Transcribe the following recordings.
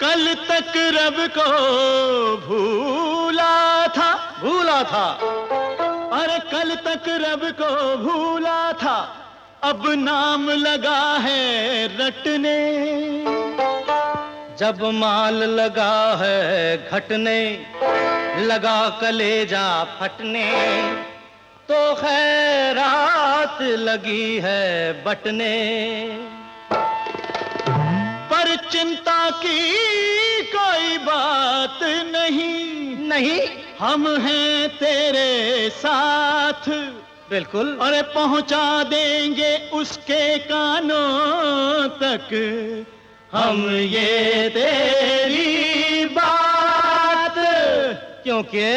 कल तक रब को भूला था। अरे कल तक रब को भूला था, अब नाम लगा है रटने। जब माल लगा है घटने, लगा कलेजा फटने, तो खैरात लगी है बटने। पर चिंता की कोई बात नहीं, हम हैं तेरे साथ। बिल्कुल। अरे पहुंचा देंगे उसके कानों तक हम ये तेरी बात, क्योंकि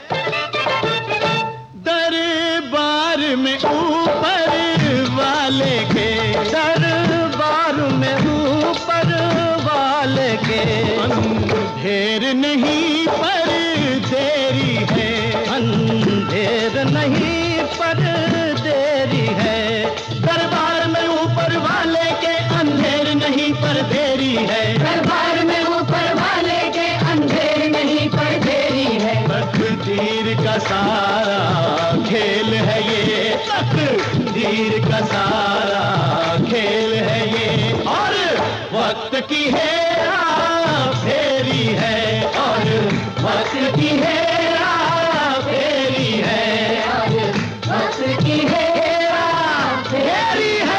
दरबार में ऊपर वाले के, दरबार में ऊपर वाले के अंधेर नहीं पर देरी है, अंधेर नहीं पर देरी है। दरबार में ऊपर वाले के अंधेर नहीं पर देरी है, दरबार में ऊपर वाले के अंधेर नहीं पर देरी है। तकदीर का सारा खेल है ये, तकदीर का सारा खेल है ये। और वक्त की हेरा फेरी है, और वक्त की हेरा फेरी है, और वक्त की हेरा फेरी है।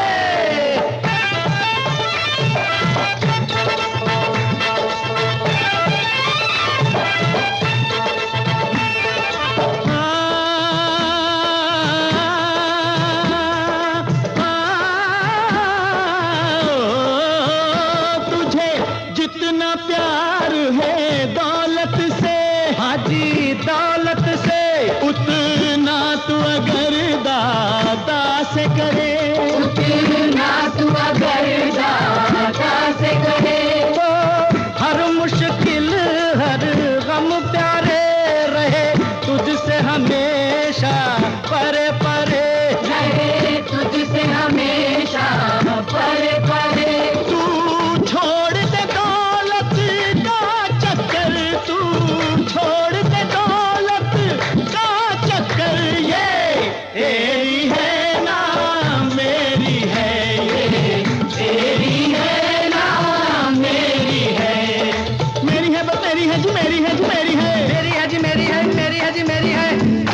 तुझे जितना प्यार है दौलत से, हाजी दौलत से, उतना तू अगर दादा से करे, उतना तू अगर दादा से करे, तो हर मुश्किल हर गम प्यारे रहे तुझसे हमेशा परे परे रहे तुझसे हमेशा परे परे। तू छोड़ दे दौलत का चक्कर, तू छोड़ दे दौलत का चक्कर। ये तेरी है ना मेरी है, ये तेरी है ना मेरी है, मेरी है बस मेरी है जी, मेरी है जी, मेरी है, मेरी है जी, मेरी है, मेरी है जी, मेरी है,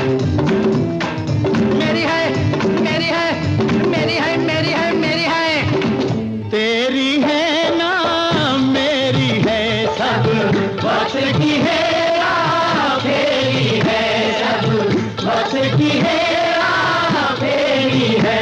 मेरी है, मेरी है, मेरी है, मेरी है, मेरी है। तेरी है ना मेरी है, सब वक्त की हेरा फेरी है, सब वक्त की हेरा फेरी है।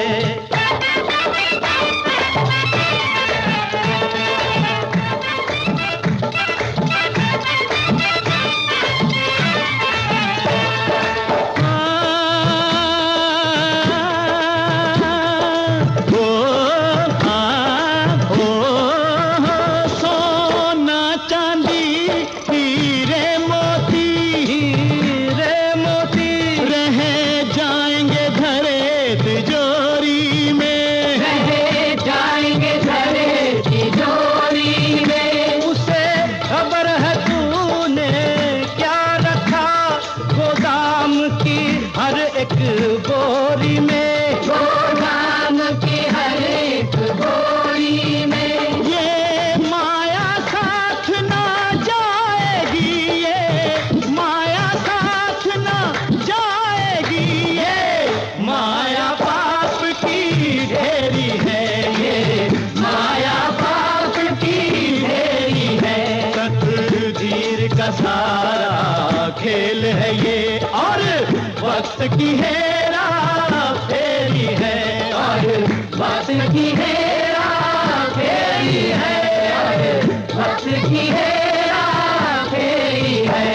सोना चांदी हीरे मोती, हीरे मोती रह जाएंगे धरे तिजोरी में, रह जाएंगे धरे तिजोरी में। उसे खबर है तूने क्या रखा गोदाम की हर एक बोरी में, गोदाम की हर एक बोरी में। ये माया साथ ना जाएगी, ये माया साथ ना जाएगी, ये माया पाप की ढेरी है, ये माया पाप की ढेरी है। तकदीर का सारा खेल है ये, और वक्त की हेरा फेरी है, और वक्त की हेरा फेरी है, और वक्त की हेरा फेरी है।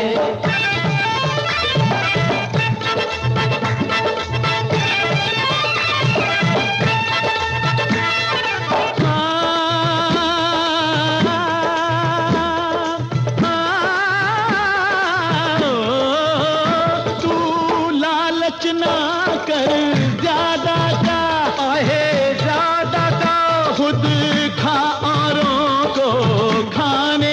तू लालच ना कर ज्यादा का, आहे ज्यादा का, खुद खा औरों को खाने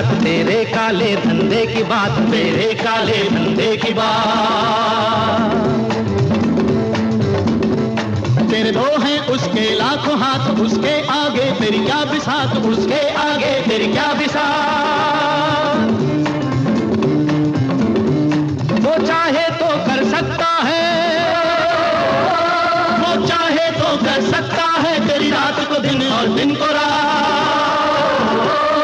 रात, तेरे काले धंधे की बात, तेरे काले धंधे की बात। तेरे दो हैं उसके लाखों हाथ, उसके आगे तेरी क्या बिसात, उसके आगे तेरी क्या बिसात। वो चाहे तो कर सकता है, वो चाहे तो कर सकता है, तेरी रात को दिन और दिन को रात।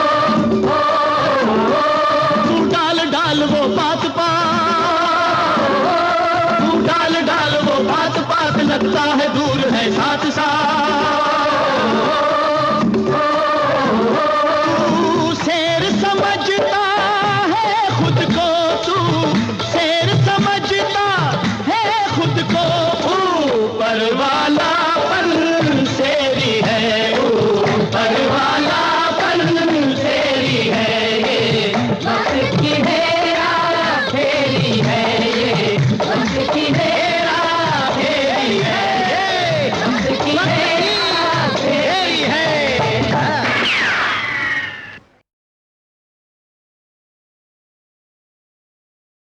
तू डाल डाल वो बात पात, तू डाल डाल वो बात पात, लगता है दूर है साथ साथ।